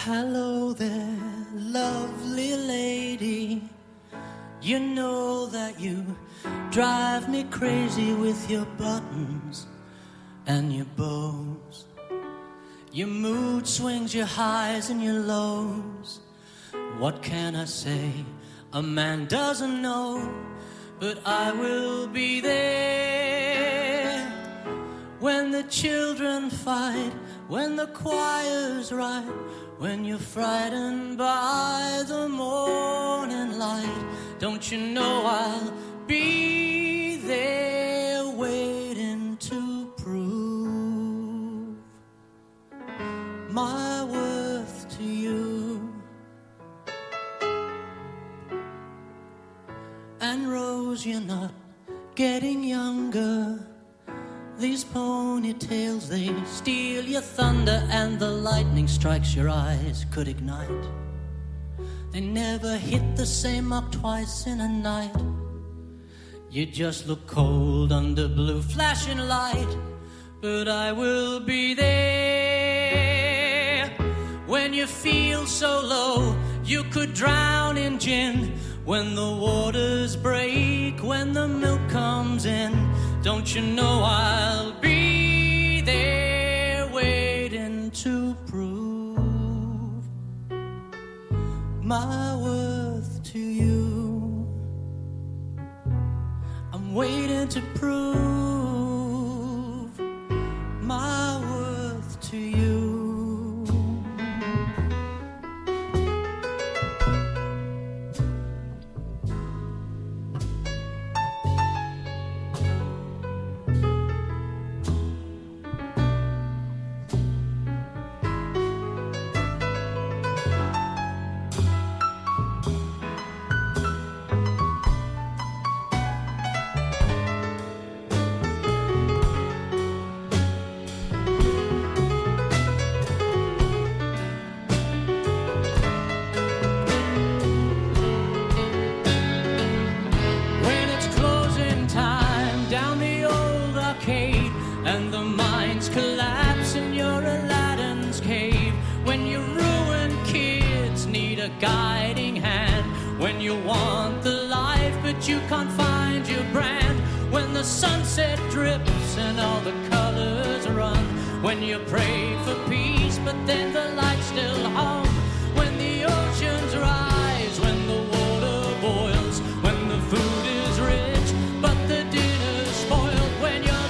Hello there, lovely lady. You know that you drive me crazy with your buttons and your bows. Your mood swings, your highs and your lows. What can I say? A man doesn't know, but I will be there. When the children fight, when the choirs write, when you're frightened by the morning light, don't you know I'll be there waiting to prove my worth to you. And Rose, you're not getting younger. These ponytails, they steal your thunder, and the lightning strikes your eyes could ignite. They never hit the same mark twice in a night. You just look cold under blue flashing light, but I will be there. When you feel so low you could drown in gin, when the waters break, when the milk comes in, don't you know I'll be there waiting to prove my worth to you. I'm waiting to prove my worth to you. And the mines collapse and you're Aladdin's cave. When you ruin kids need a guiding hand. When you want the life but you can't find your brand. When the sunset drips and all the colors run. When you pray for peace but then the lights still hum. When the oceans rise, when the water boils. When the food is rich but the dinner's spoiled. When you're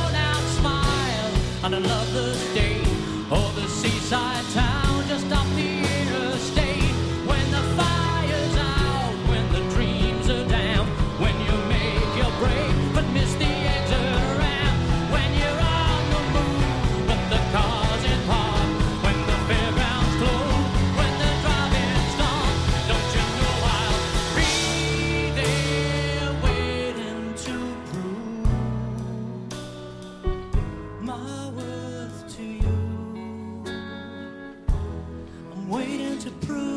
on a loveless day, or the seaside town just off the interstate. When the fire's out, when the dreams are down, when you make your break but miss the exit ramp. When you're on the move but the car's in park. When the fairgrounds close, when the drive-in's gone, don't you know I'll be there waiting to prove my worth to you. I'm waiting to prove